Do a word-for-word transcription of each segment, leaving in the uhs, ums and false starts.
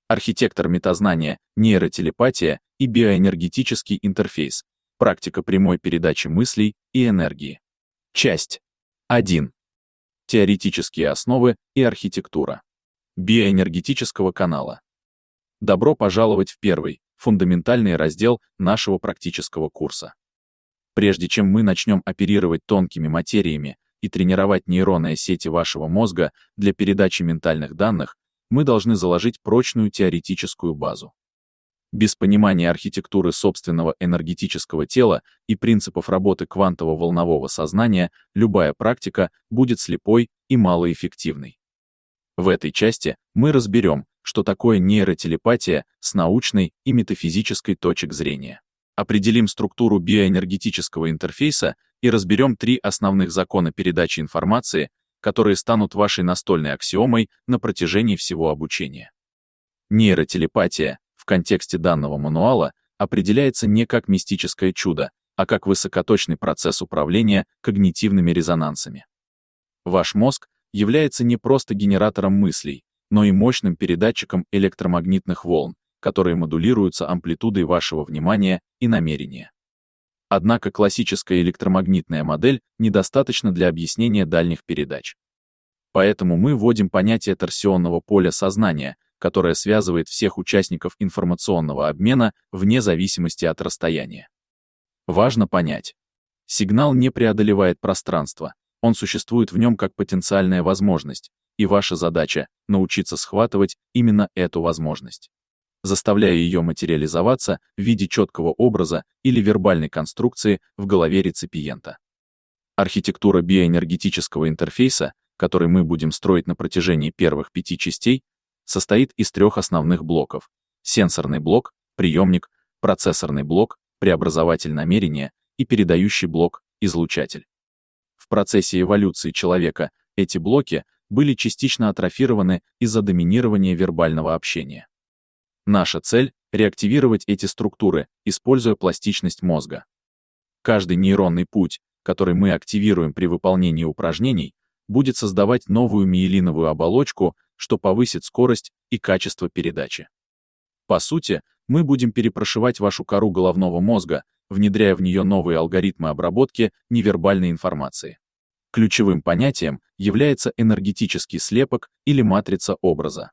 Архитектор метазнания, нейротелепатия и биоэнергетический интерфейс. Практика прямой передачи мыслей и энергии. Часть один. Теоретические основы и архитектура биоэнергетического канала. Добро пожаловать в первый, фундаментальный раздел нашего практического курса. Прежде чем мы начнем оперировать тонкими материями и тренировать нейронные сети вашего мозга для передачи ментальных данных, мы должны заложить прочную теоретическую базу. Без понимания архитектуры собственного энергетического тела и принципов работы квантово-волнового сознания любая практика будет слепой и малоэффективной. В этой части мы разберем, что такое нейротелепатия с научной и метафизической точек зрения. Определим структуру биоэнергетического интерфейса и разберем три основных закона передачи информации, которые станут вашей настольной аксиомой на протяжении всего обучения. Нейротелепатия в контексте данного мануала определяется не как мистическое чудо, а как высокоточный процесс управления когнитивными резонансами. Ваш мозг является не просто генератором мыслей, но и мощным передатчиком электромагнитных волн, которые модулируются амплитудой вашего внимания и намерения. Однако классическая электромагнитная модель недостаточна для объяснения дальних передач. Поэтому мы вводим понятие торсионного поля сознания, которое связывает всех участников информационного обмена вне зависимости от расстояния. Важно понять, сигнал не преодолевает пространство, он существует в нем как потенциальная возможность, и ваша задача — научиться схватывать именно эту возможность, заставляя ее материализоваться в виде четкого образа или вербальной конструкции в голове реципиента. Архитектура биоэнергетического интерфейса, который мы будем строить на протяжении первых пяти частей, состоит из трех основных блоков: сенсорный блок, приемник, процессорный блок, преобразователь намерения и передающий блок, излучатель. В процессе эволюции человека эти блоки были частично атрофированы из-за доминирования вербального общения. Наша цель — реактивировать эти структуры, используя пластичность мозга. Каждый нейронный путь, который мы активируем при выполнении упражнений, будет создавать новую миелиновую оболочку, что повысит скорость и качество передачи. По сути, мы будем перепрошивать вашу кору головного мозга, внедряя в нее новые алгоритмы обработки невербальной информации. Ключевым понятием является энергетический слепок или матрица образа.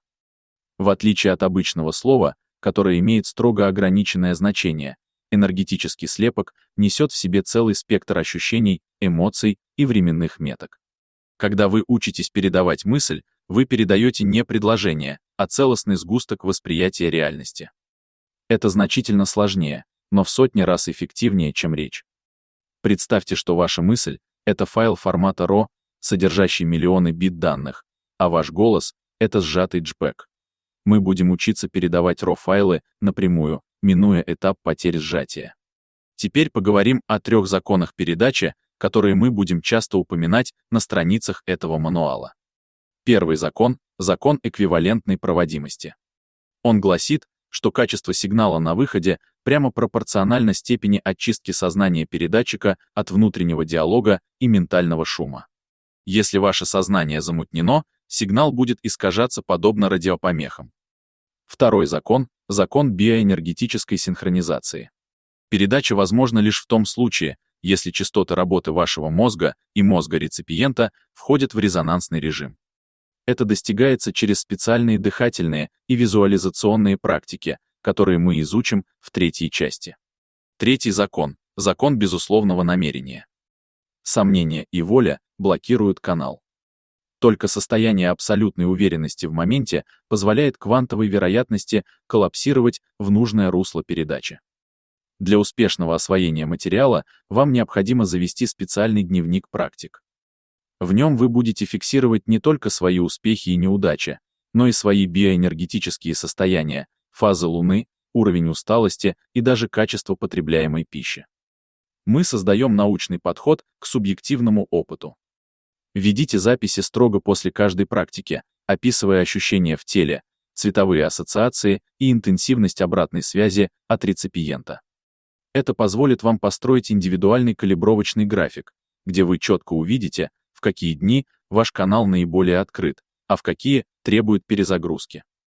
В отличие от обычного слова, которое имеет строго ограниченное значение, энергетический слепок несет в себе целый спектр ощущений, эмоций и временных меток. Когда вы учитесь передавать мысль, вы передаете не предложение, а целостный сгусток восприятия реальности. Это значительно сложнее, но в сотни раз эффективнее, чем речь. Представьте, что ваша мысль — это файл формата эр о, содержащий миллионы бит данных, а ваш голос — это сжатый джпег. Мы будем учиться передавать эр о-файлы напрямую, минуя этап потери сжатия. Теперь поговорим о трех законах передачи, которые мы будем часто упоминать на страницах этого мануала. Первый закон — закон эквивалентной проводимости. Он гласит, что качество сигнала на выходе прямо пропорционально степени очистки сознания передатчика от внутреннего диалога и ментального шума. Если ваше сознание замутнено, сигнал будет искажаться подобно радиопомехам. Второй закон — закон биоэнергетической синхронизации. Передача возможна лишь в том случае, если частоты работы вашего мозга и мозга реципиента входят в резонансный режим. Это достигается через специальные дыхательные и визуализационные практики, которые мы изучим в третьей части. Третий закон — закон безусловного намерения. Сомнение и воля блокируют канал. Только состояние абсолютной уверенности в моменте позволяет квантовой вероятности коллапсировать в нужное русло передачи. Для успешного освоения материала вам необходимо завести специальный дневник практик. В нем вы будете фиксировать не только свои успехи и неудачи, но и свои биоэнергетические состояния, фазы Луны, уровень усталости и даже качество потребляемой пищи. Мы создаем научный подход к субъективному опыту. Ведите записи строго после каждой практики, описывая ощущения в теле, цветовые ассоциации и интенсивность обратной связи от реципиента. Это позволит вам построить индивидуальный калибровочный график, где вы четко увидите, в какие дни ваш канал наиболее открыт, а в какие требует перезагрузки.